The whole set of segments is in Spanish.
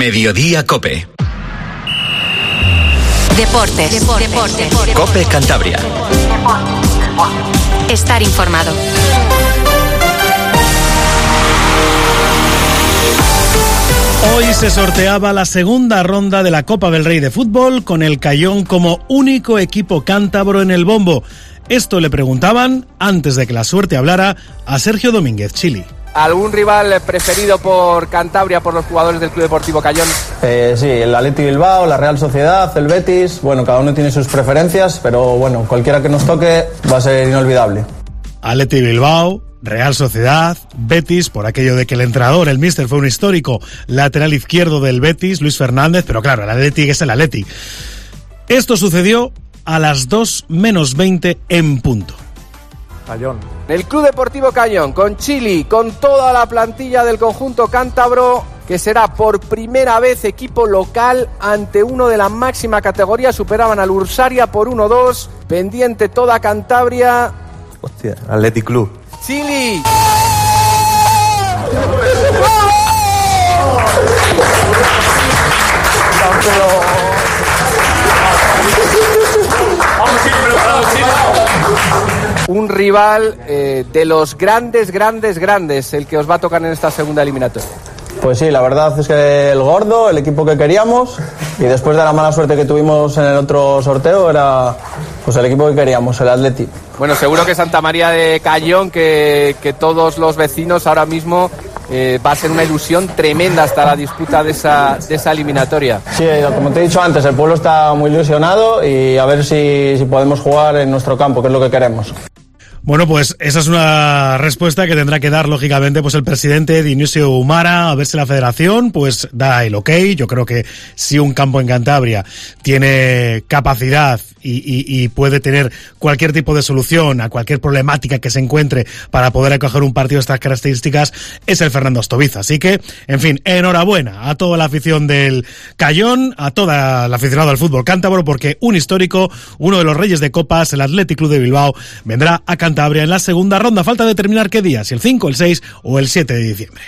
Mediodía COPE. Deportes. COPE Cantabria. Estar informado. Hoy se sorteaba la segunda ronda de la Copa del Rey de Fútbol con el Cayón como único equipo cántabro en el bombo. Esto le preguntaban, antes de que la suerte hablara, a Sergio Domínguez Chili. ¿Algún rival preferido por Cantabria, por los jugadores del Club Deportivo Cayón? Sí, el Athletic Bilbao, la Real Sociedad, el Betis. Bueno, cada uno tiene sus preferencias, pero bueno, cualquiera que nos toque va a ser inolvidable. Athletic Bilbao, Real Sociedad, Betis, por aquello de que el entrenador, el míster, fue un histórico lateral izquierdo del Betis, Luis Fernández, pero claro, el Athletic es el Athletic. Esto sucedió a las 2:20 en punto. Cayón. El Club Deportivo Cayón, con Chili, con toda la plantilla del conjunto cántabro, que será por primera vez equipo local ante uno de la máxima categoría. Superaban al Ursaria por 1-2, pendiente toda Cantabria. Hostia, Athletic Club. Chili. Un rival de los grandes, el que os va a tocar en esta segunda eliminatoria. Pues sí, la verdad es que el gordo, el equipo que queríamos, y después de la mala suerte que tuvimos en el otro sorteo, era pues el equipo que queríamos, el Athletic. Bueno, seguro que Santa María de Cayón, que todos los vecinos ahora mismo va a ser una ilusión tremenda hasta la disputa de esa eliminatoria. Sí, como te he dicho antes, el pueblo está muy ilusionado y a ver si podemos jugar en nuestro campo, que es lo que queremos. Bueno, pues esa es una respuesta que tendrá que dar, lógicamente, pues el presidente Dionisio Umara, a ver si la federación pues da el ok. Yo creo que si un campo en Cantabria tiene capacidad y puede tener cualquier tipo de solución a cualquier problemática que se encuentre para poder acoger un partido de estas características, es el Fernando Estoviza. Así que, en fin, enhorabuena a toda la afición del Cayón, a toda la aficionada al fútbol cántabro, porque un histórico, uno de los reyes de copas, el Athletic Club de Bilbao, vendrá a Cantabria en la segunda ronda. Falta determinar qué día, si el 5, el 6 o el 7 de diciembre.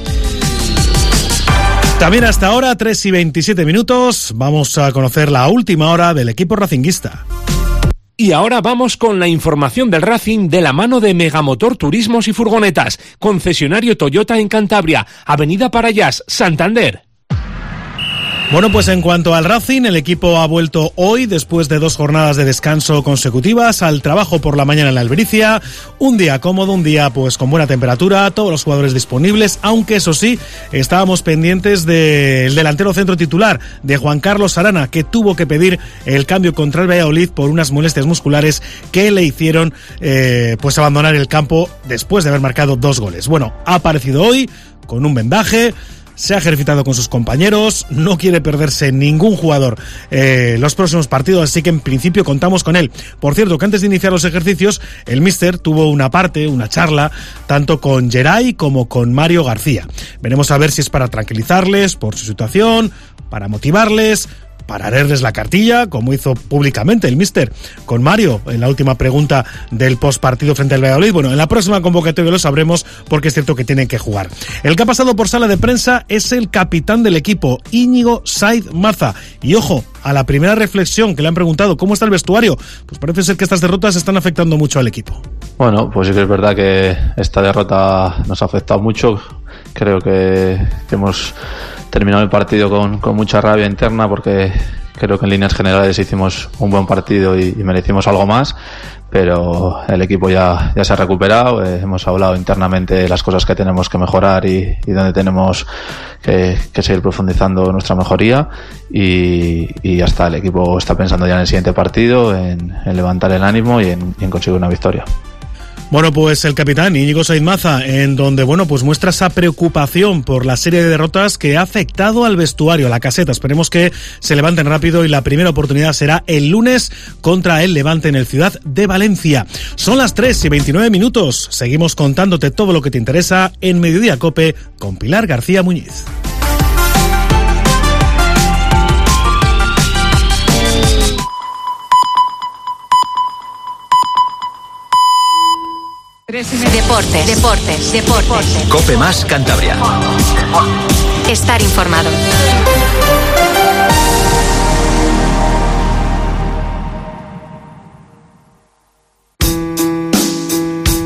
También hasta ahora, 3:27, vamos a conocer la última hora del equipo racinguista. Y ahora vamos con la información del Racing de la mano de Megamotor Turismos y Furgonetas, concesionario Toyota en Cantabria, Avenida Parayas, Santander. Bueno, pues en cuanto al Racing, el equipo ha vuelto hoy, después de 2 jornadas de descanso consecutivas, al trabajo por la mañana en la Albericia. Un día cómodo, un día pues con buena temperatura, todos los jugadores disponibles, aunque eso sí, estábamos pendientes del delantero centro titular, de Juan Carlos Arana, que tuvo que pedir el cambio contra el Valladolid por unas molestias musculares que le hicieron pues abandonar el campo después de haber marcado 2 goles. Bueno, ha aparecido hoy con un vendaje, se ha ejercitado con sus compañeros, no quiere perderse ningún jugador los próximos partidos, así que en principio contamos con él. Por cierto, que antes de iniciar los ejercicios, el míster tuvo una charla, tanto con Geray como con Mario García. Veremos a ver si es para tranquilizarles por su situación, para motivarles, para leerles la cartilla, como hizo públicamente el míster con Mario en la última pregunta del postpartido frente al Valladolid. Bueno, en la próxima convocatoria lo sabremos, porque es cierto que tienen que jugar. El que ha pasado por sala de prensa es el capitán del equipo, Íñigo Saiz Maza. Y ojo, a la primera reflexión que le han preguntado cómo está el vestuario, pues parece ser que estas derrotas están afectando mucho al equipo. Bueno, pues sí que es verdad que esta derrota nos ha afectado mucho. Creo que hemos terminado el partido con mucha rabia interna, porque creo que en líneas generales hicimos un buen partido y merecimos algo más, pero el equipo ya se ha recuperado. Hemos hablado internamente de las cosas que tenemos que mejorar y donde tenemos que seguir profundizando nuestra mejoría, y ya está. El equipo está pensando ya en el siguiente partido, en levantar el ánimo y en conseguir una victoria. Bueno, pues el capitán Íñigo Saiz Maza, en donde, bueno, pues muestra esa preocupación por la serie de derrotas que ha afectado al vestuario, a la caseta. Esperemos que se levanten rápido y la primera oportunidad será el lunes contra el Levante en el Ciudad de Valencia. Son las 3:29. Seguimos contándote todo lo que te interesa en Mediodía COPE con Pilar García Muñiz. Deportes. COPE más Cantabria. Estar informado.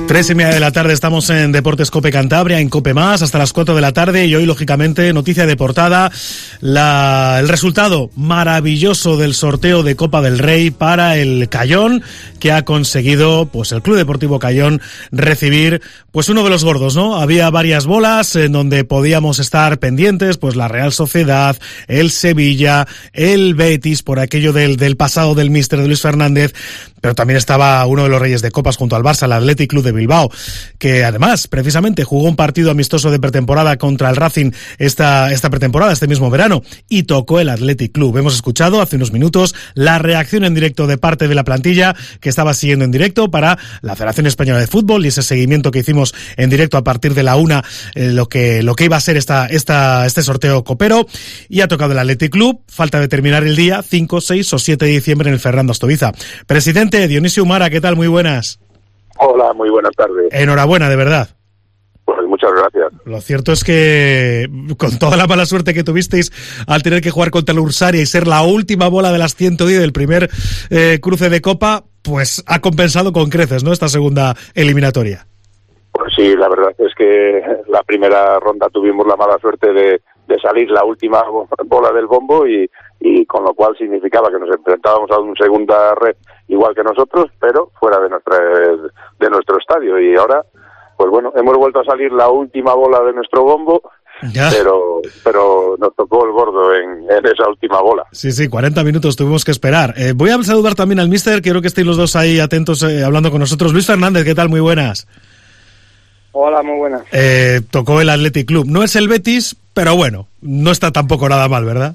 3:30 de la tarde estamos en Deportes Cope Cantabria, en Cope Más, hasta las 4 de la tarde, y hoy, lógicamente, noticia de portada, el resultado maravilloso del sorteo de Copa del Rey para el Cayón, que ha conseguido, pues, el Club Deportivo Cayón recibir, pues, uno de los gordos, ¿no? Había varias bolas en donde podíamos estar pendientes, pues, la Real Sociedad, el Sevilla, el Betis, por aquello del pasado del míster de Luis Fernández, pero también estaba uno de los Reyes de Copas junto al Barça, el Athletic Club de Bilbao, que además, precisamente, jugó un partido amistoso de pretemporada contra el Racing esta pretemporada, este mismo verano, y tocó el Athletic Club. Hemos escuchado hace unos minutos la reacción en directo de parte de la plantilla que estaba siguiendo en directo para la Federación Española de Fútbol, y ese seguimiento que hicimos en directo a partir de la 1, lo que iba a ser este sorteo copero, y ha tocado el Athletic Club. Falta determinar el día 5, 6 o 7 de diciembre en el Fernando Astoviza. Presidente Dionisio Umara, ¿qué tal? Muy buenas. Hola, muy buenas tardes. Enhorabuena, de verdad. Pues muchas gracias. Lo cierto es que, con toda la mala suerte que tuvisteis al tener que jugar contra el Ursaria y ser la última bola de las 110 del primer cruce de Copa, pues ha compensado con creces, ¿no?, esta segunda eliminatoria. Pues sí, la verdad es que la primera ronda tuvimos la mala suerte de salir la última bola del bombo, y con lo cual significaba que nos enfrentábamos a una segunda red igual que nosotros, pero fuera de nuestro estadio. Y ahora, pues bueno, hemos vuelto a salir la última bola de nuestro bombo, pero nos tocó el gordo en esa última bola. Sí, 40 minutos tuvimos que esperar. Voy a saludar también al míster, quiero que estéis los dos ahí atentos hablando con nosotros. Luis Fernández, ¿qué tal? Muy buenas. Hola, muy buenas. Tocó el Athletic Club. No es el Betis, pero bueno, no está tampoco nada mal, ¿verdad?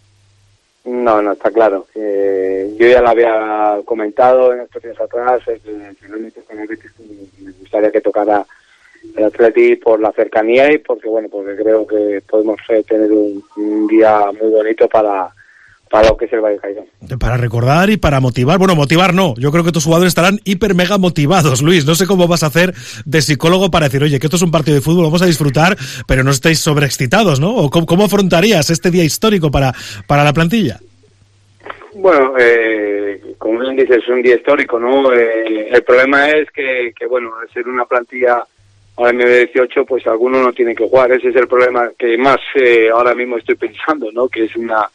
No, está claro. Yo ya lo había comentado en estos días atrás, que finalmente con el Betis me gustaría que tocara el Athletic por la cercanía y porque creo que podemos tener un día muy bonito para lo que es el Valle Cayón. Para recordar y para motivar. Bueno, motivar no. Yo creo que tus jugadores estarán hiper mega motivados, Luis. No sé cómo vas a hacer de psicólogo para decir, oye, que esto es un partido de fútbol, vamos a disfrutar, pero no estáis sobreexcitados, ¿no? ¿O cómo afrontarías este día histórico para la plantilla? Bueno, como bien dices, es un día histórico, ¿no? El problema es que al ser una plantilla ahora en el 18, pues alguno no tiene que jugar. Ese es el problema que más ahora mismo estoy pensando, ¿no? Que es una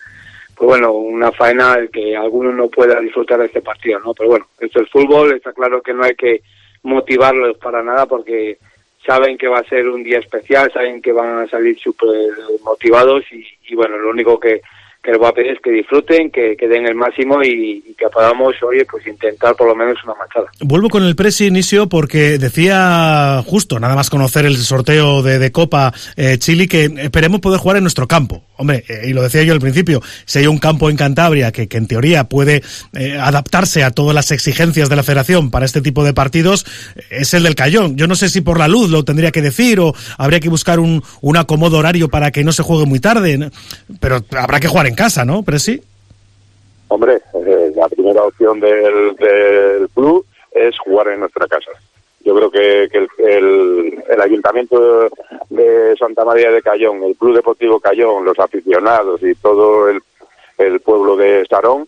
faena que alguno no pueda disfrutar de este partido, ¿no? Pero bueno, esto es fútbol, está claro que no hay que motivarlos para nada porque saben que va a ser un día especial, saben que van a salir súper motivados y lo único que les voy a pedir es que disfruten, que den el máximo y que podamos, pues intentar por lo menos una machada. Vuelvo con el presi, Inicio, porque decía justo, nada más conocer el sorteo de Copa Chile, que esperemos poder jugar en nuestro campo. Hombre, y lo decía yo al principio, si hay un campo en Cantabria que en teoría puede adaptarse a todas las exigencias de la federación para este tipo de partidos, es el del Cayón. Yo no sé si por la luz lo tendría que decir o habría que buscar un acomodo horario para que no se juegue muy tarde, ¿no? Pero habrá que jugar en casa, ¿no, Presi? Hombre, la primera opción del club es jugar en nuestra casa. Yo creo que el Ayuntamiento de Santa María de Cayón, el Club Deportivo Cayón, los aficionados y todo el pueblo de Sarón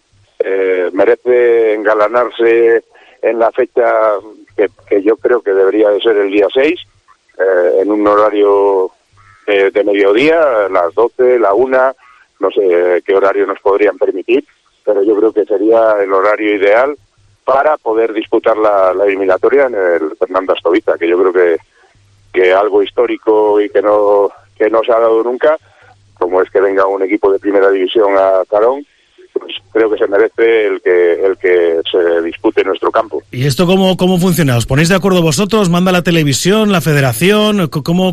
merece engalanarse en la fecha que yo creo que debería de ser el día 6, en un horario de mediodía, las 12, la 1, no sé qué horario nos podrían permitir, pero yo creo que sería el horario ideal para poder disputar la eliminatoria en el Fernando Astoviza, que yo creo que algo histórico y que no se ha dado nunca, como es que venga un equipo de primera división a Carón, pues creo que se merece el que se dispute en nuestro campo. ¿Y esto cómo funciona? ¿Os ponéis de acuerdo vosotros? ¿Manda la televisión, la federación?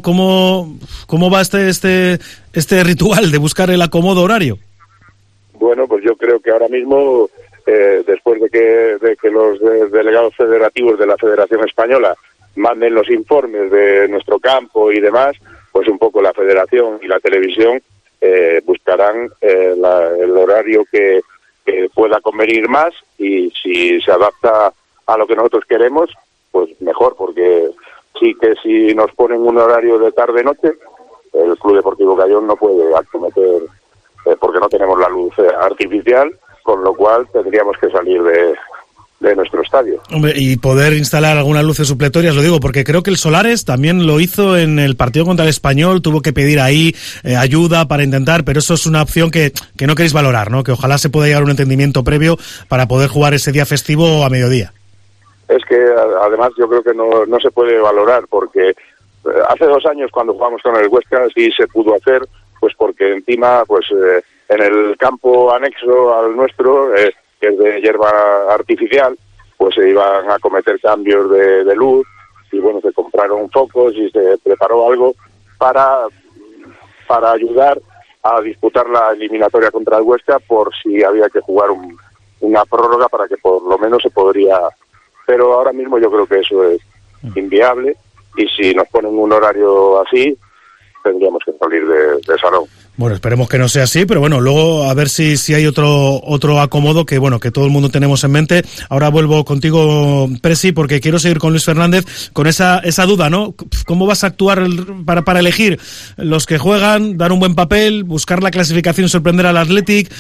¿Cómo va este ritual de buscar el acomodo horario? Bueno, pues yo creo que ahora mismo, después de que los delegados federativos de la Federación Española manden los informes de nuestro campo y demás, pues un poco la federación y la televisión buscarán el horario que pueda convenir más, y si se adapta a lo que nosotros queremos, pues mejor, porque sí que si nos ponen un horario de tarde-noche, el Club Deportivo Cayón no puede acometer, porque no tenemos la luz artificial, con lo cual tendríamos que salir nuestro estadio. Hombre, y poder instalar algunas luces supletorias, lo digo, porque creo que el Solares también lo hizo en el partido contra el Español, tuvo que pedir ahí ayuda para intentar, pero eso es una opción que no queréis valorar, ¿no? Que ojalá se pueda llegar a un entendimiento previo para poder jugar ese día festivo a mediodía. Es que además yo creo que no se puede valorar, porque hace 2 años cuando jugamos con el Huesca sí se pudo hacer, pues porque encima pues en el campo anexo al nuestro, que es de hierba artificial, pues se iban a cometer cambios de luz, y bueno, se compraron focos y se preparó algo para ayudar a disputar la eliminatoria contra el Huesca, por si había que jugar una prórroga, para que por lo menos se podría. Pero ahora mismo yo creo que eso es inviable, y si nos ponen un horario así, tendríamos que salir de salón. Bueno, esperemos que no sea así, pero bueno, luego a ver si hay otro acomodo que bueno, que todo el mundo tenemos en mente. Ahora vuelvo contigo, Presi, porque quiero seguir con Luis Fernández con esa duda, ¿no? ¿Cómo vas a actuar para elegir los que juegan, dar un buen papel, buscar la clasificación y sorprender al Athletic?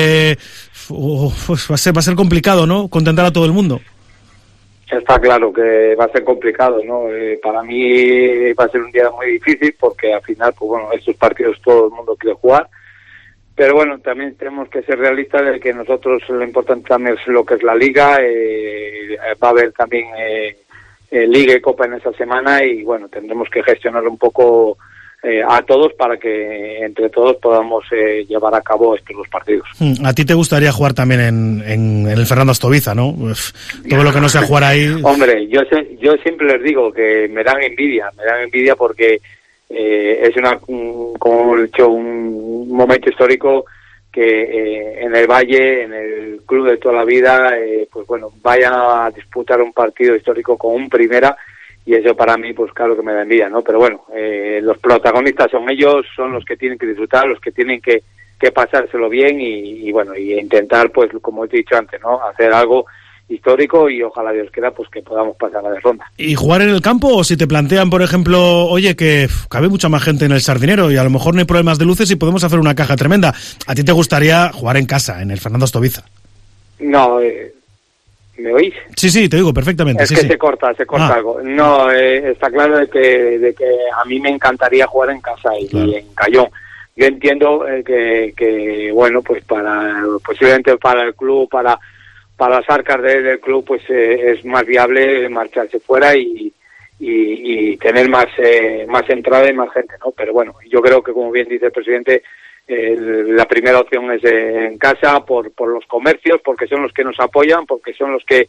Pues va a ser complicado, ¿no? Contentar a todo el mundo. Está claro que va a ser complicado, ¿no? Para mí va a ser un día muy difícil, porque al final, pues bueno, estos partidos todo el mundo quiere jugar, pero bueno, también tenemos que ser realistas de que nosotros lo importante también es lo que es la Liga. Va a haber también Liga y Copa en esa semana, y bueno, tendremos que gestionarlo un poco a todos para que entre todos podamos llevar a cabo estos 2 partidos. A ti te gustaría jugar también en el Fernando Astoviza, ¿no? Todo lo que no sea jugar ahí. Hombre, yo siempre les digo que me dan envidia porque es como he dicho, un momento histórico que en el Valle, en el club de toda la vida, pues bueno, vayan a disputar un partido histórico con un Primera. Y eso para mí, pues claro que me da envidia, ¿no? Pero bueno, los protagonistas son ellos, son los que tienen que disfrutar, los que tienen que pasárselo bien y bueno, y intentar, pues como he dicho antes, ¿no? Hacer algo histórico, y ojalá Dios quiera, pues que podamos pasar a la ronda. ¿Y jugar en el campo? O si te plantean, por ejemplo, oye, que cabe mucha más gente en el Sardinero y a lo mejor no hay problemas de luces y podemos hacer una caja tremenda. ¿A ti te gustaría jugar en casa, en el Fernando Astoviza? No, ¿me oís? Sí, te digo perfectamente. Es que se corta algo. No, está claro de que a mí me encantaría jugar en casa y en Cayón. Yo entiendo que bueno, pues posiblemente para el club, para las arcas del club, pues es más viable marcharse fuera y tener más entrada y más gente, ¿no? Pero bueno, yo creo que, como bien dice el presidente, la primera opción es en casa por los comercios, porque son los que nos apoyan, porque son los que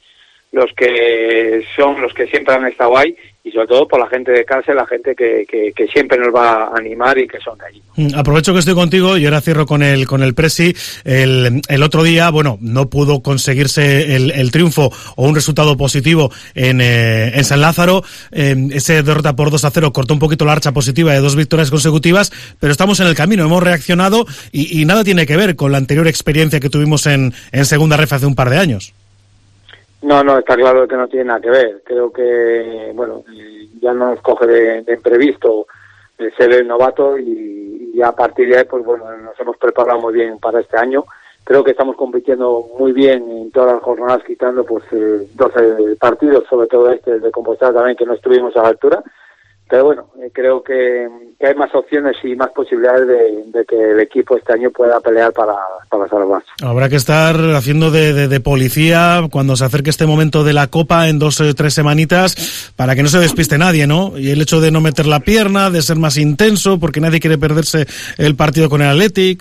siempre han estado ahí, y sobre todo por la gente de casa, la gente que siempre nos va a animar y que son de allí. Aprovecho que estoy contigo y ahora cierro con el Presi. El otro día, bueno, no pudo conseguirse el triunfo o un resultado positivo en San Lázaro. Ese derrota por 2-0 cortó un poquito la racha positiva de 2 victorias consecutivas, pero estamos en el camino, hemos reaccionado y nada tiene que ver con la anterior experiencia que tuvimos en Segunda Ref hace un par de años. No, está claro que no tiene nada que ver. Creo que, bueno, ya no nos coge de imprevisto ser el novato, y a partir de ahí, pues bueno, nos hemos preparado muy bien para este año. Creo que estamos compitiendo muy bien en todas las jornadas, quitando pues 12 partidos, sobre todo este de Compostela también, que no estuvimos a la altura. Pero bueno, creo que hay más opciones y más posibilidades de que el equipo este año pueda pelear para salvarse. Habrá que estar haciendo de policía cuando se acerque este momento de la Copa en 2 o 3 semanitas, para que no se despiste nadie, ¿no? Y el hecho de no meter la pierna, de ser más intenso, porque nadie quiere perderse el partido con el Athletic.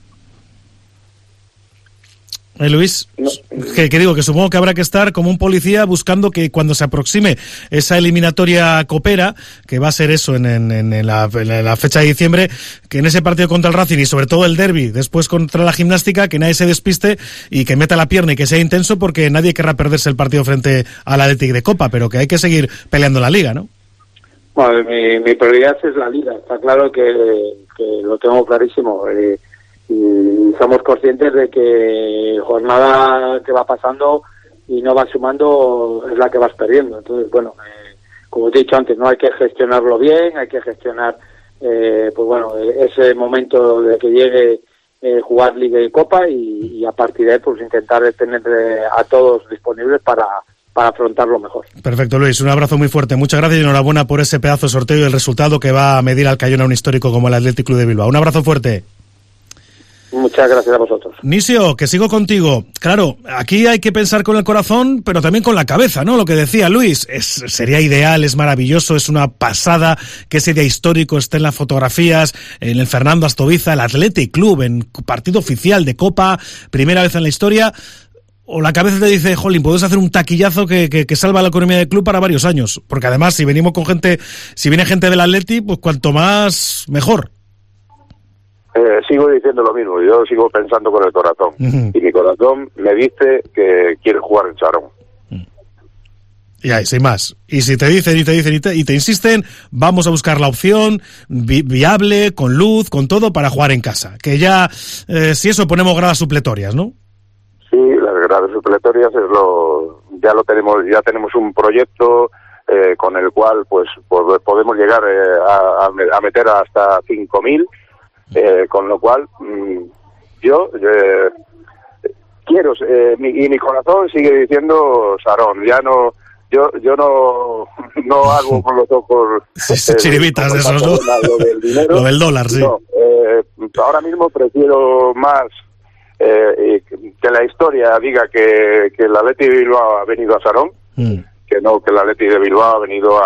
Luis, no. Que digo que supongo que habrá que estar como un policía buscando que cuando se aproxime esa eliminatoria copera, que va a ser eso en la fecha de diciembre, que en ese partido contra el Racing y sobre todo el derbi, después contra la Gimnástica, que nadie se despiste y que meta la pierna y que sea intenso, porque nadie querrá perderse el partido frente al Athletic de Copa, pero que hay que seguir peleando la Liga, ¿no? Bueno, mi prioridad es la Liga, está claro que lo tengo clarísimo. Y somos conscientes de que jornada que va pasando y no vas sumando es la que vas perdiendo. Entonces, bueno, como te he dicho antes, no hay que gestionarlo bien, hay que gestionar pues bueno, ese momento de que llegue jugar Liga y Copa y a partir de ahí pues intentar tener a todos disponibles para afrontarlo mejor. Perfecto, Luis, un abrazo muy fuerte, muchas gracias y enhorabuena por ese pedazo de sorteo y el resultado que va a medir al Cayón a un histórico como el Athletic Club de Bilbao. Un abrazo fuerte. Muchas gracias a vosotros. Nisio, que sigo contigo. Claro, aquí hay que pensar con el corazón, pero también con la cabeza, ¿no? Lo que decía Luis, sería ideal, es maravilloso, es una pasada que ese día histórico esté en las fotografías, en el Fernando Astoviza, el Athletic Club, en partido oficial de Copa, primera vez en la historia. O la cabeza te dice, jolín, puedes hacer un taquillazo que salva la economía del club para varios años. Porque además, si viene gente del Atleti, pues cuanto más, mejor. Sigo diciendo lo mismo, yo sigo pensando con el corazón. Y mi corazón me dice que quiere jugar en Sarón. Y ahí, sin más. Y si te dicen y te insisten, vamos a buscar la opción viable, con luz, con todo, para jugar en casa. Que ya, si eso, ponemos gradas supletorias, ¿no? Sí, las gradas supletorias ya tenemos un proyecto con el cual pues podemos llegar a meter hasta 5.000, con lo cual yo quiero y mi corazón sigue diciendo Sarón. Ya no, yo no hago con los ojos chiribitas de esos, ¿no? Lo del dinero, lo del dólar, sí. No, ahora mismo prefiero más que la historia diga que el Athletic de Bilbao ha venido a Sarón, que no que el Athletic de Bilbao ha venido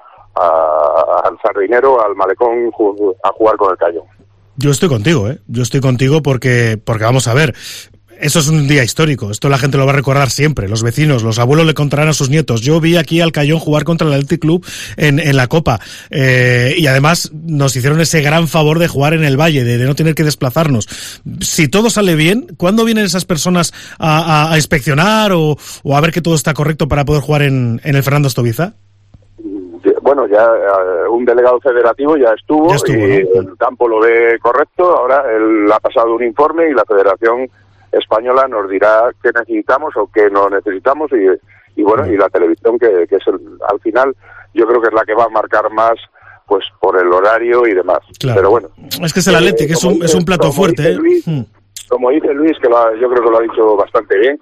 al Sardinero, al Malecón, a jugar con el Cayón. Yo estoy contigo, porque vamos a ver, eso es un día histórico, esto la gente lo va a recordar siempre, los vecinos, los abuelos le contarán a sus nietos. Yo vi aquí al Cayón jugar contra el Athletic Club en la Copa, y además nos hicieron ese gran favor de jugar en el Valle, de no tener que desplazarnos. Si todo sale bien, ¿cuándo vienen esas personas a inspeccionar o a ver que todo está correcto para poder jugar en el Fernando Astoviza? Bueno, ya un delegado federativo ya estuvo y ¿no? El campo lo ve correcto. Ahora él ha pasado un informe y la Federación Española nos dirá qué necesitamos o qué no necesitamos y bueno, y la televisión que es al final yo creo que es la que va a marcar más pues por el horario y demás. Claro. Pero bueno, es que es el Athletic, es un plato fuerte. Luis, como dice Luis, que yo creo que lo ha dicho bastante bien,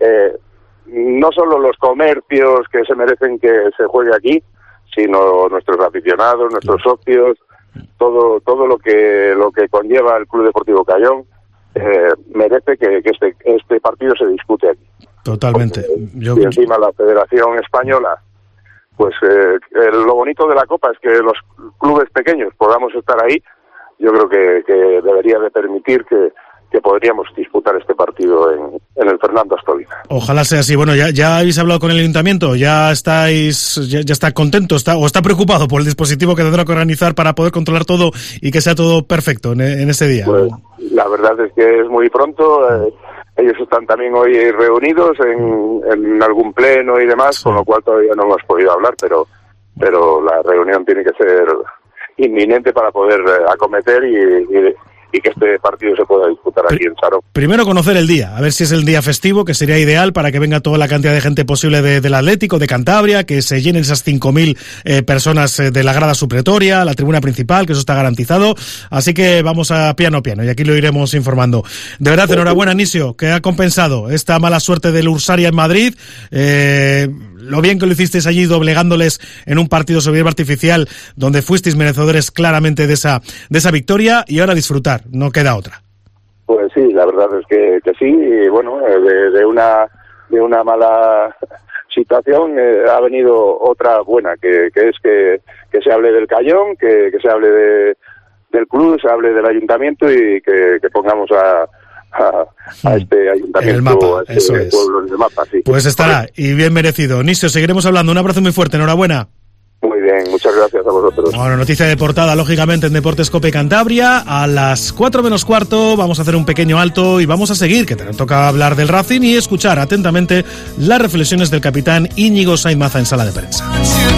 no solo los comercios que se merecen que se juegue aquí, sino nuestros aficionados, nuestros socios, todo lo que conlleva el Club Deportivo Cayón merece que este partido se dispute aquí. Totalmente. Y encima la Federación Española, pues lo bonito de la Copa es que los clubes pequeños podamos estar ahí. Yo creo que debería de permitir que podríamos disputar este partido en el Fernando Astoviza. Ojalá sea así. Bueno, ya habéis hablado con el ayuntamiento, ya está contento, está preocupado por el dispositivo que tendrá que organizar para poder controlar todo y que sea todo perfecto en ese día. Pues, la verdad es que es muy pronto. Ellos están también hoy reunidos en algún pleno y demás, sí. Con lo cual todavía no hemos podido hablar, pero la reunión tiene que ser inminente para poder acometer y que este partido se pueda disputar aquí en Sarón. Primero conocer el día, a ver si es el día festivo, que sería ideal para que venga toda la cantidad de gente posible del Atlético, de Cantabria, que se llenen esas 5.000 personas de la grada supletoria, la tribuna principal, que eso está garantizado. Así que vamos a piano y aquí lo iremos informando. De verdad, enhorabuena, Nisio, que ha compensado esta mala suerte del Ursaria en Madrid. Lo bien que lo hicisteis allí doblegándoles en un partido sobre hierba artificial donde fuisteis merecedores claramente de esa victoria, y ahora disfrutar, no queda otra. Pues sí, la verdad es que sí, y bueno, de una mala situación ha venido otra buena, que es que se hable del Cayón, que se hable del club, se hable del ayuntamiento y que pongamos a este ayuntamiento, el mapa, a este pueblo en el mapa. Sí. Pues estará, y bien merecido. Nisio, seguiremos hablando. Un abrazo muy fuerte, enhorabuena. Muy bien, muchas gracias a vosotros. Bueno, noticia de portada, lógicamente, en Deportes Cope Cantabria. A las 4 menos cuarto vamos a hacer un pequeño alto y vamos a seguir, que te toca hablar del Racing y escuchar atentamente las reflexiones del capitán Íñigo Sainz Maza en sala de prensa.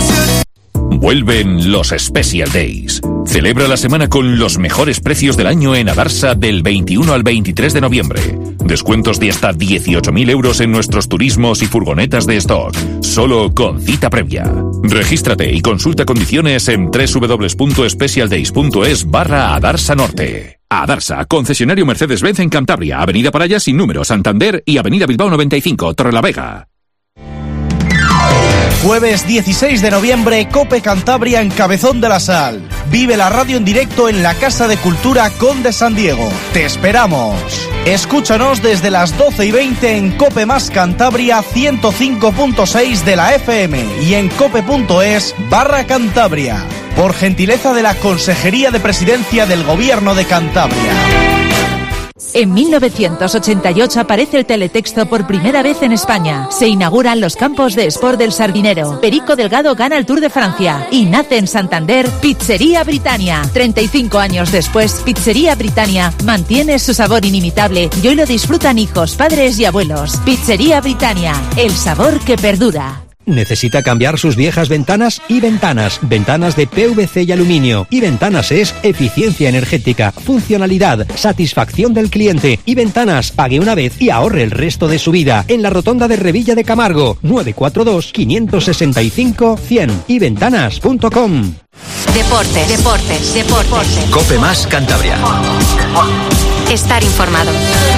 Vuelven los Special Days. Celebra la semana con los mejores precios del año en Adarsa del 21 al 23 de noviembre. Descuentos de hasta 18.000 euros en nuestros turismos y furgonetas de stock. Solo con cita previa. Regístrate y consulta condiciones en www.specialdays.es/Adarsa Norte. Adarsa, concesionario Mercedes-Benz en Cantabria, Avenida Paraya sin número, Santander y Avenida Bilbao 95, Torrelavega. Jueves 16 de noviembre, COPE Cantabria en Cabezón de la Sal. Vive la radio en directo en la Casa de Cultura Conde San Diego. ¡Te esperamos! Escúchanos desde las 12:20 en COPE Más Cantabria 105.6 de la FM y en cope.es/Cantabria. Por gentileza de la Consejería de Presidencia del Gobierno de Cantabria. En 1988 aparece el teletexto por primera vez en España. Se inauguran los campos de Sport del Sardinero. Perico Delgado gana el Tour de Francia. Y nace en Santander Pizzería Britannia. 35 años después, Pizzería Britannia mantiene su sabor inimitable y hoy lo disfrutan hijos, padres y abuelos. Pizzería Britannia, el sabor que perdura. ¿Necesita cambiar sus viejas ventanas? Y Ventanas. Ventanas de PVC y aluminio. Y Ventanas es eficiencia energética, funcionalidad, satisfacción del cliente. Y Ventanas, pague una vez y ahorre el resto de su vida. En la rotonda de Revilla de Camargo, 942-565-100. Y Ventanas.com. Deportes. COPE Más Cantabria. Estar informado.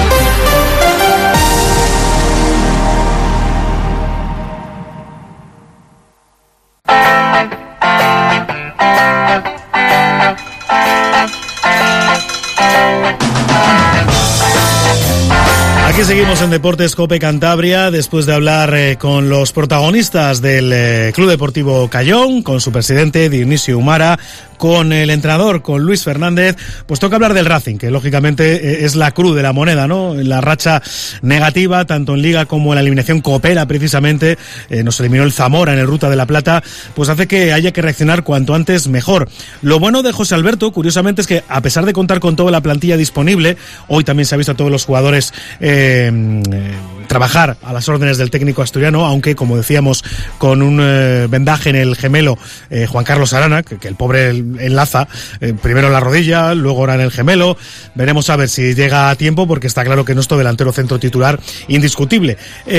Aquí seguimos en Deportes COPE Cantabria, después de hablar con los protagonistas del Club Deportivo Cayón, con su presidente Dionisio Umara, con el entrenador, con Luis Fernández. Pues toca hablar del Racing, que lógicamente es la cruz de la moneda, ¿no? La racha negativa, tanto en Liga como en la eliminación coopera, precisamente, nos eliminó el Zamora en el Ruta de la Plata, pues hace que haya que reaccionar cuanto antes mejor. Lo bueno de José Alberto, curiosamente, es que a pesar de contar con toda la plantilla disponible, hoy también se ha visto a todos los jugadores trabajar a las órdenes del técnico asturiano, aunque, como decíamos, con un vendaje en el gemelo, Juan Carlos Arana, que el pobre enlaza, primero en la rodilla, luego ahora en el gemelo. Veremos a ver si llega a tiempo, porque está claro que no es todo delantero centro titular indiscutible.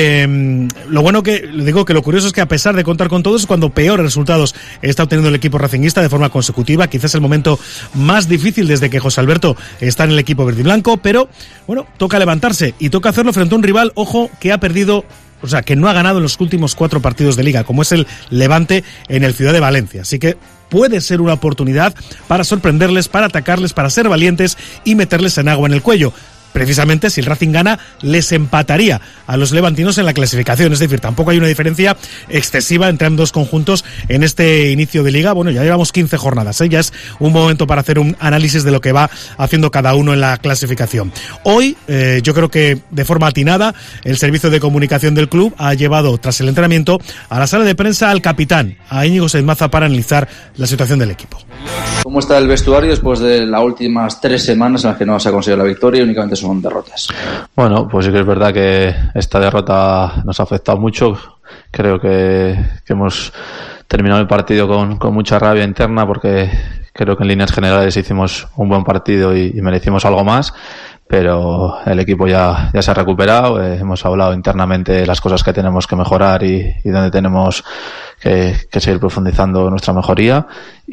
Lo bueno que, digo que lo curioso es que a pesar de contar con todo, es cuando peores resultados está obteniendo el equipo racinguista de forma consecutiva, quizás el momento más difícil desde que José Alberto está en el equipo verde y blanco, pero bueno, toca levantarse y toca hacerlo frente a un rival, ojo, que ha perdido, o sea, que no ha ganado en los últimos 4 partidos de Liga, como es el Levante en el Ciudad de Valencia. Así que puede ser una oportunidad para sorprenderles, para atacarles, para ser valientes y meterles en agua en el cuello. Precisamente, si el Racing gana, les empataría a los levantinos en la clasificación. Es decir, tampoco hay una diferencia excesiva entre ambos conjuntos en este inicio de Liga. Bueno, ya llevamos 15 jornadas, ya es un momento para hacer un análisis de lo que va haciendo cada uno en la clasificación. Hoy, yo creo que de forma atinada, el servicio de comunicación del club ha llevado, tras el entrenamiento, a la sala de prensa al capitán, a Íñigo Saizmaza, para analizar la situación del equipo. ¿Cómo está el vestuario después de las últimas 3 semanas en las que no se ha conseguido la victoria y únicamente son derrotas? Bueno, pues sí que es verdad que esta derrota nos ha afectado mucho. Creo que hemos terminado el partido con mucha rabia interna, porque creo que en líneas generales hicimos un buen partido y merecimos algo más, pero el equipo ya se ha recuperado. Hemos hablado internamente de las cosas que tenemos que mejorar y donde tenemos que seguir profundizando nuestra mejoría,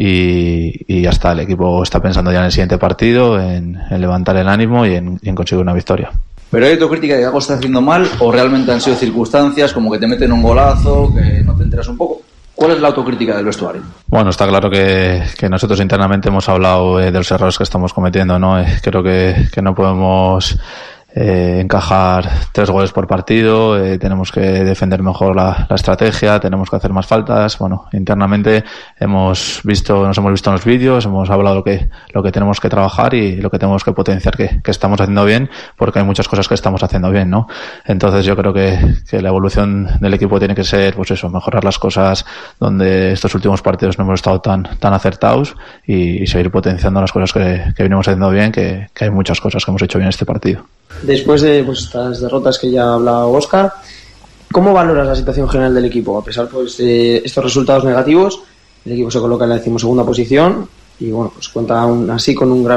y ya está. El equipo está pensando ya en el siguiente partido, en levantar el ánimo y en conseguir una victoria. ¿Pero hay autocrítica de que algo está haciendo mal, o realmente han sido circunstancias como que te meten un golazo, que no te enteras un poco? ¿Cuál es la autocrítica del vestuario? Bueno, está claro que nosotros internamente hemos hablado de los errores que estamos cometiendo, ¿no? Creo que no podemos encajar 3 goles por partido, tenemos que defender mejor la estrategia, tenemos que hacer más faltas. Bueno, internamente nos hemos visto en los vídeos, hemos hablado lo que tenemos que trabajar y lo que tenemos que potenciar que estamos haciendo bien, porque hay muchas cosas que estamos haciendo bien, ¿no? Entonces yo creo que la evolución del equipo tiene que ser, pues eso, mejorar las cosas donde estos últimos partidos no hemos estado tan acertados, y seguir potenciando las cosas que venimos haciendo bien, que hay muchas cosas que hemos hecho bien en este partido. Después de estas derrotas que ya ha hablado Óscar, ¿cómo valoras la situación general del equipo? A pesar de estos resultados negativos, el equipo se coloca en la 12ª posición y bueno, pues cuenta aún así con un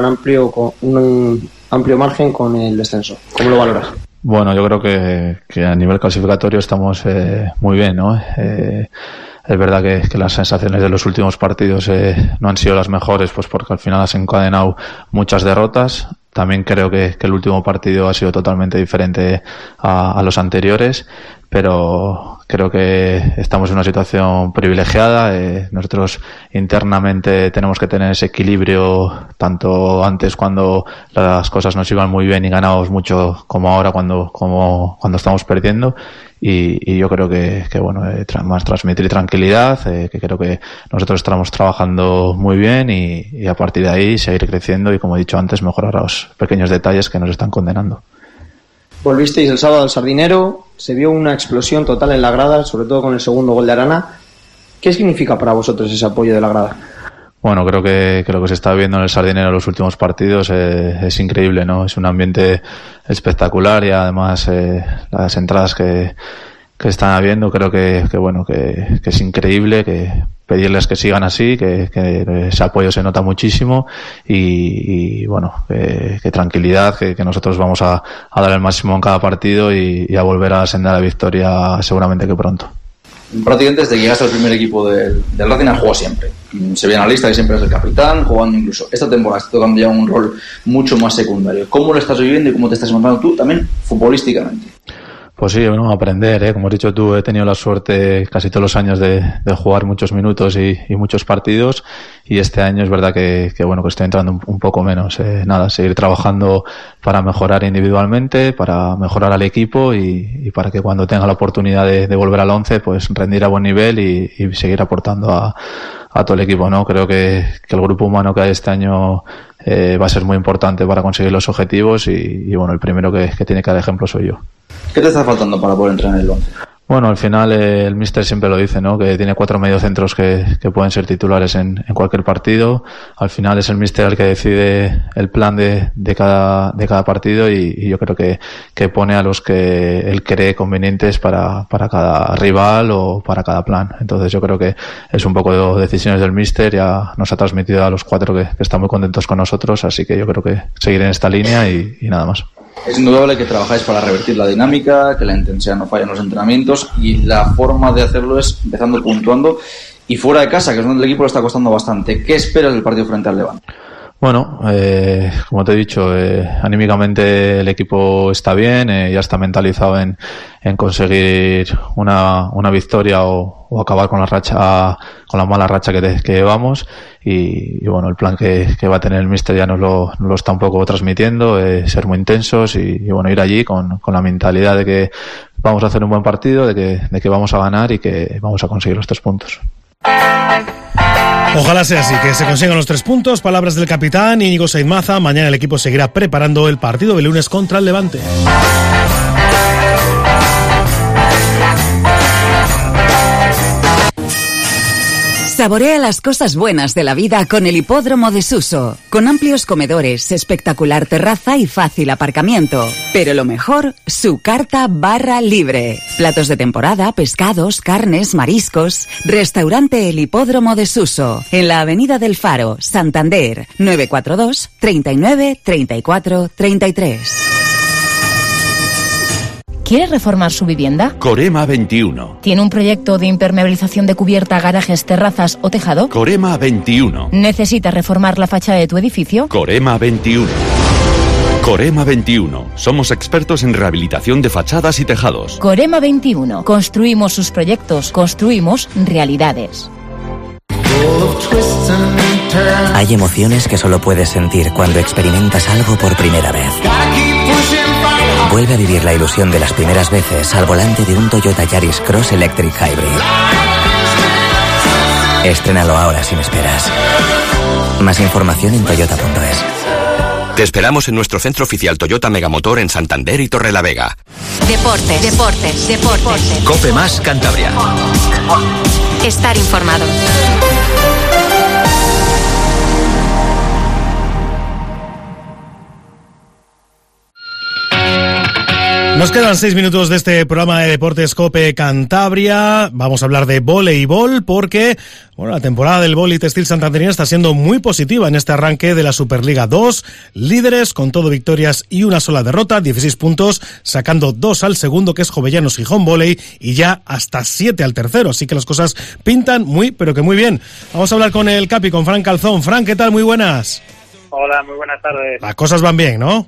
amplio margen con el descenso. ¿Cómo lo valoras? Bueno, yo creo que a nivel clasificatorio estamos muy bien, ¿no? Es verdad que las sensaciones de los últimos partidos no han sido las mejores, pues porque al final has encadenado muchas derrotas. También creo que el último partido ha sido totalmente diferente a los anteriores, pero creo que estamos en una situación privilegiada. Nosotros internamente tenemos que tener ese equilibrio, tanto antes cuando las cosas nos iban muy bien y ganábamos mucho, como ahora cuando estamos perdiendo. Y yo creo que bueno, más transmitir tranquilidad, que creo que nosotros estamos trabajando muy bien y a partir de ahí seguir creciendo y, como he dicho antes, mejorar los pequeños detalles que nos están condenando. Volvisteis el sábado al Sardinero, se vio una explosión total en la grada, sobre todo con el segundo gol de Arana. ¿Qué significa para vosotros ese apoyo de la grada? Bueno, creo que lo que se está viendo en el Sardinero en los últimos partidos es increíble, ¿no? Es un ambiente espectacular y además las entradas que están habiendo, creo que es increíble, que pedirles que sigan así, que ese apoyo se nota muchísimo y bueno, que tranquilidad, que nosotros vamos a dar el máximo en cada partido y a volver a la senda de la victoria seguramente que pronto. Prácticamente desde que llegaste al primer equipo del Racing has jugado siempre. Se ve en la lista que siempre eres el capitán, jugando incluso esta temporada, estás tocando ya un rol mucho más secundario. ¿Cómo lo estás viviendo y cómo te estás encontrando tú también futbolísticamente? Pues sí, bueno, aprender, como has dicho tú, he tenido la suerte casi todos los años de jugar muchos minutos y muchos partidos, y este año es verdad que estoy entrando un poco menos. Seguir trabajando para mejorar individualmente, para mejorar al equipo y para que cuando tenga la oportunidad de volver al 11, pues rendir a buen nivel y seguir aportando a todo el equipo, ¿no? Creo que el grupo humano que hay este año va a ser muy importante para conseguir los objetivos y bueno, el primero que tiene que dar ejemplo soy yo. ¿Qué te está faltando para poder entrar en el 11? Bueno, al final el míster siempre lo dice, ¿no? Que tiene 4 mediocentros que pueden ser titulares en cualquier partido. Al final es el míster el que decide el plan de cada partido y yo creo que pone a los que él cree convenientes para cada rival o para cada plan. Entonces yo creo que es un poco de decisiones del míster. Ya nos ha transmitido a los 4 que están muy contentos con nosotros, así que yo creo que seguir en esta línea y nada más. Es indudable que trabajáis para revertir la dinámica, que la intensidad no falla en los entrenamientos y la forma de hacerlo es empezando puntuando y fuera de casa, que es donde el equipo le está costando bastante. ¿Qué esperas del partido frente al Levante? Bueno, como te he dicho, anímicamente el equipo está bien, ya está mentalizado en conseguir una victoria o acabar con la mala racha que llevamos y bueno, el plan que va a tener el míster ya nos lo está un poco transmitiendo, ser muy intensos y bueno, ir allí con la mentalidad de que vamos a hacer un buen partido, de que vamos a ganar y que vamos a conseguir los 3 puntos. Ojalá sea así, que se consigan los 3 puntos. Palabras del capitán Íñigo Sainz-Maza. Mañana el equipo seguirá preparando el partido del lunes contra el Levante. Saborea las cosas buenas de la vida con el Hipódromo de Suso, con amplios comedores, espectacular terraza y fácil aparcamiento. Pero lo mejor, su carta barra libre. Platos de temporada, pescados, carnes, mariscos. Restaurante El Hipódromo de Suso, en la Avenida del Faro, Santander, 942 39 34 33. ¿Quiere reformar su vivienda? Corema 21. ¿Tiene un proyecto de impermeabilización de cubierta, garajes, terrazas o tejado? Corema 21. ¿Necesita reformar la fachada de tu edificio? Corema 21. Corema 21. Somos expertos en rehabilitación de fachadas y tejados. Corema 21. Construimos sus proyectos, construimos realidades. Hay emociones que solo puedes sentir cuando experimentas algo por primera vez. Vuelve a vivir la ilusión de las primeras veces al volante de un Toyota Yaris Cross Electric Hybrid. Estrénalo ahora sin esperas. Más información en toyota.es. Te esperamos en nuestro centro oficial Toyota Megamotor en Santander y Torrelavega. Deportes. Cope Más Cantabria. Estar informado. Nos quedan 6 minutos de este programa de Deportes COPE Cantabria. Vamos a hablar de voleibol porque, bueno, la temporada del vóley textil santanderino está siendo muy positiva en este arranque de la Superliga 2. Líderes con todo victorias y una sola derrota, 16 puntos, sacando 2 al segundo, que es Jovellanos Gijón Volley, y ya hasta 7 al tercero. Así que las cosas pintan muy, pero que muy bien. Vamos a hablar con el Capi, con Fran Calzón. Fran, ¿qué tal? Muy buenas. Hola, muy buenas tardes. Las cosas van bien, ¿no?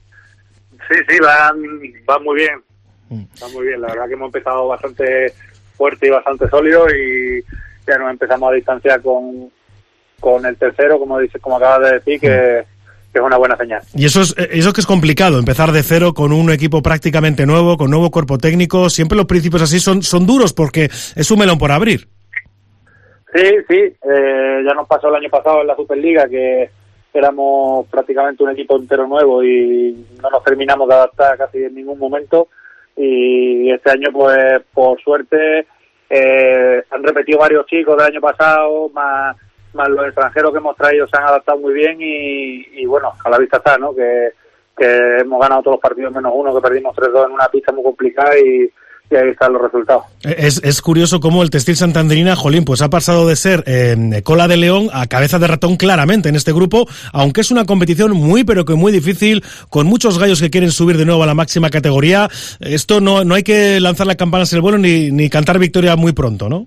Sí, van muy bien. Va muy bien, la verdad que hemos empezado bastante fuerte y bastante sólido y ya nos empezamos a distanciar con el tercero, como acabas de decir, que es una buena señal. Y eso que es complicado, empezar de cero con un equipo prácticamente nuevo, con nuevo cuerpo técnico. Siempre los principios así son duros porque es un melón por abrir. Sí, ya nos pasó el año pasado en la Superliga que éramos prácticamente un equipo entero nuevo y no nos terminamos de adaptar casi en ningún momento, y este año pues por suerte han repetido varios chicos del año pasado, más los extranjeros que hemos traído se han adaptado muy bien y bueno, a la vista está, ¿no? Que hemos ganado todos los partidos menos uno, que perdimos 3-2 en una pista muy complicada y ahí están los resultados. Es curioso cómo el textil santanderina, jolín, pues ha pasado de ser cola de león a cabeza de ratón claramente en este grupo, aunque es una competición muy, pero que muy difícil, con muchos gallos que quieren subir de nuevo a la máxima categoría. Esto no hay que lanzar las campanas en el vuelo ni cantar victoria muy pronto, ¿no?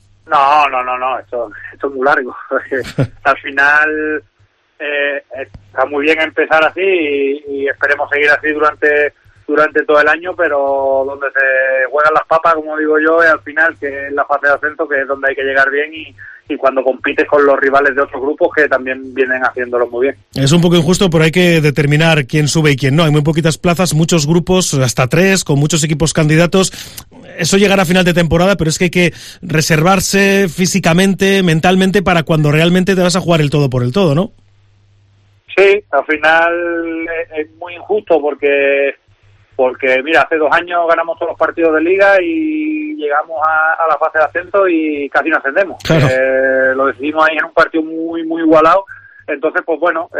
No, esto es muy largo. Al final está muy bien empezar así y esperemos seguir así durante todo el año, pero donde se juegan las papas, como digo yo, es al final, que es la fase de ascenso, que es donde hay que llegar bien y cuando compites con los rivales de otros grupos que también vienen haciéndolo muy bien. Es un poco injusto, pero hay que determinar quién sube y quién no. Hay muy poquitas plazas, muchos grupos, hasta 3, con muchos equipos candidatos. Eso llegará a final de temporada, pero es que hay que reservarse físicamente, mentalmente, para cuando realmente te vas a jugar el todo por el todo, ¿no? Sí, al final es muy injusto porque mira, hace 2 años ganamos todos los partidos de liga y llegamos a la fase de ascenso y casi no ascendemos. Claro. Lo decidimos ahí en un partido muy, muy igualado. Entonces, pues bueno,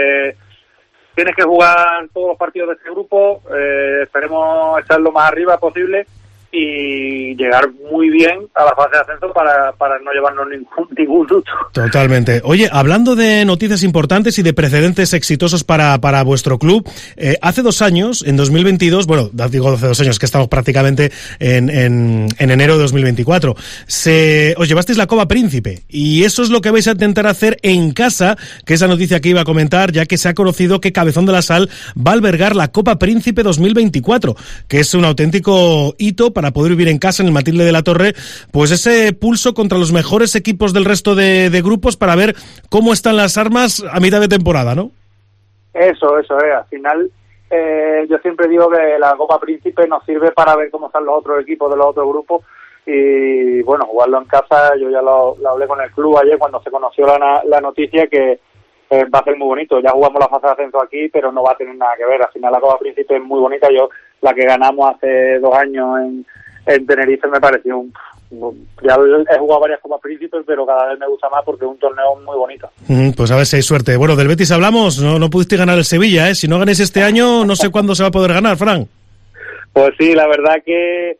tienes que jugar todos los partidos de este grupo, esperemos estar lo más arriba posible y llegar muy bien a la fase de ascenso para no llevarnos ningún susto. Totalmente. Oye, hablando de noticias importantes y de precedentes exitosos para vuestro club, hace 2 años, en 2022, bueno, digo hace 2 años, que estamos prácticamente en enero de 2024, os llevasteis la Copa Príncipe, y eso es lo que vais a intentar hacer en casa, que es la noticia que iba a comentar, ya que se ha conocido que Cabezón de la Sal va a albergar la Copa Príncipe 2024, que es un auténtico hito para poder vivir en casa en el Matilde de la Torre, pues ese pulso contra los mejores equipos del resto de grupos para ver cómo están las armas a mitad de temporada, ¿no? Eso es. Al final, yo siempre digo que la Copa Príncipe nos sirve para ver cómo están los otros equipos de los otros grupos y, bueno, jugarlo en casa. Yo ya lo hablé con el club ayer cuando se conoció la noticia que va a ser muy bonito. Ya jugamos la fase de ascenso aquí, pero no va a tener nada que ver. Al final la Copa Príncipe es muy bonita. La que ganamos hace 2 años en Tenerife me pareció ya he jugado varias Copas Príncipes, pero cada vez me gusta más porque es un torneo muy bonito. Pues a ver si hay suerte. Bueno, del Betis hablamos, no pudiste ganar el Sevilla, ¿eh? Si no ganéis este año, no sé cuándo se va a poder ganar, Fran. Pues sí, la verdad que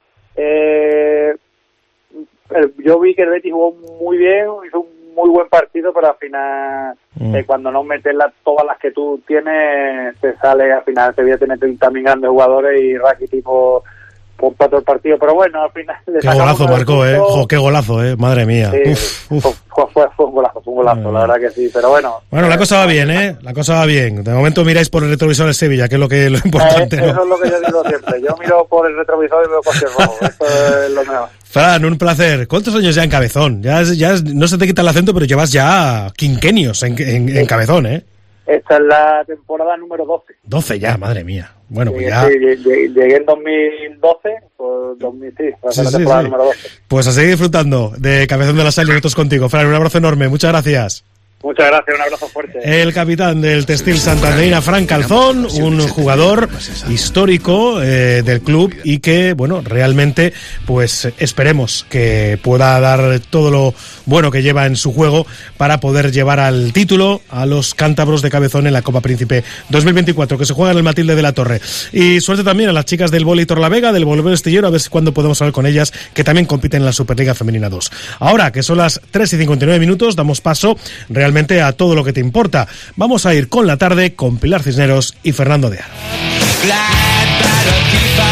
yo vi que el Betis jugó muy bien, hizo un muy buen partido, pero al final cuando no metes todas las que tú tienes, te sale al final. Sevilla tiene también grandes jugadores y Rakitic por todo el partido, pero bueno, al final qué golazo marcó, qué golazo, madre mía. Sí, fue un golazo, la verdad que sí, pero bueno. Bueno, la cosa va bien, la cosa va bien. De momento miráis por el retrovisor de Sevilla, que es lo importante, ¿no? Eso es lo que yo digo siempre. Yo miro por el retrovisor y veo cualquier rojo. Esto es lo mejor. Fran, un placer. ¿Cuántos años ya en Cabezón? Ya no se te quita el acento, pero llevas ya quinquenios en Cabezón, Esta es la temporada número 12. 12 ya, madre mía. Bueno, pues ya. Sí, llegué en 2012, pues 2000, sí, la temporada número 12. Pues a seguir disfrutando de Cabezón de la Sal y nosotros contigo. Fran, un abrazo enorme, muchas gracias. Muchas gracias, un abrazo fuerte. El capitán del Textil Santanderina, Fran Calzón, un jugador histórico del club y que, bueno, realmente, pues esperemos que pueda dar todo lo bueno que lleva en su juego para poder llevar al título a los cántabros de Cabezón en la Copa Príncipe 2024, que se juega en el Matilde de la Torre. Y suerte también a las chicas del vóley Torlavega, del voleibol Estillero, a ver si cuándo podemos hablar con ellas, que también compiten en la Superliga Femenina 2. Ahora, que son las 3:59, damos paso realmente a todo lo que te importa. Vamos a ir con la tarde con Pilar Cisneros y Fernando de Aro.